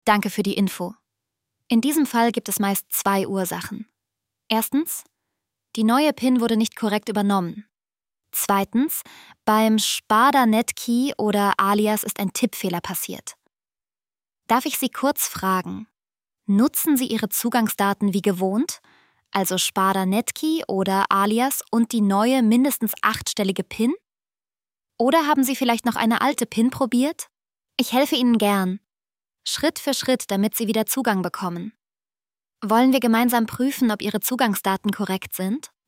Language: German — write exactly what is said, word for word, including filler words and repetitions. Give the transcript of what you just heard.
Danke für die Info. In diesem Fall gibt es meist zwei Ursachen. Erstens, die neue PIN wurde nicht korrekt übernommen. Zweitens, beim Sparda-Netkey oder Alias ist ein Tippfehler passiert. Darf ich Sie kurz fragen, nutzen Sie Ihre Zugangsdaten wie gewohnt, also Sparda-Netkey oder Alias und die neue mindestens achtstellige PIN? Oder haben Sie vielleicht noch eine alte PIN probiert? Ich helfe Ihnen gern. Schritt für Schritt, damit Sie wieder Zugang bekommen. Wollen wir gemeinsam prüfen, ob Ihre Zugangsdaten korrekt sind?